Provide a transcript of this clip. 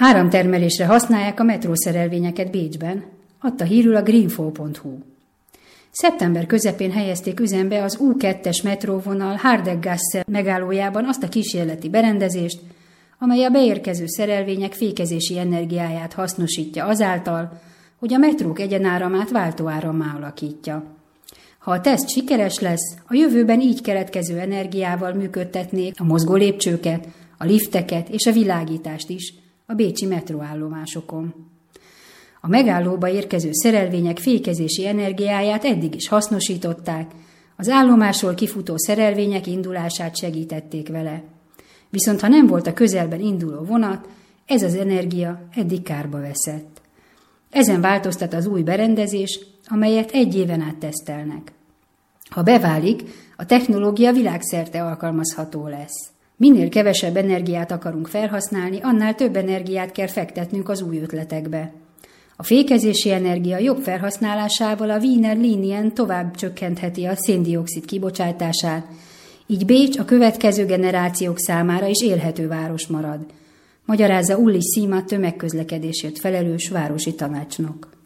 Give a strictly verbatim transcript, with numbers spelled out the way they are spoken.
Áramtermelésre használják a metrószerelvényeket Bécsben, adta hírül a greenfo pont hu. Szeptember közepén helyezték üzembe az U kettes metróvonal Hardeggasse megállójában azt a kísérleti berendezést, amely a beérkező szerelvények fékezési energiáját hasznosítja azáltal, hogy a metrók egyenáramát váltóárammá alakítja. Ha a teszt sikeres lesz, a jövőben így keletkező energiával működtetnék a mozgó lépcsőket, a lifteket és a világítást is a bécsi metróállomásokon. A megállóba érkező szerelvények fékezési energiáját eddig is hasznosították, az állomásról kifutó szerelvények indulását segítették vele. Viszont ha nem volt a közelben induló vonat, ez az energia eddig kárba veszett. Ezen változtat az új berendezés, amelyet egy éven át tesztelnek. Ha beválik, a technológia világszerte alkalmazható lesz. Minél kevesebb energiát akarunk felhasználni, annál több energiát kell fektetnünk az új ötletekbe. A fékezési energia jobb felhasználásával a Wiener Linien tovább csökkentheti a széndioxid kibocsátását, így Bécs a következő generációk számára is élhető város marad, magyarázza Ullis Szima tömegközlekedésért felelős városi tanácsnok.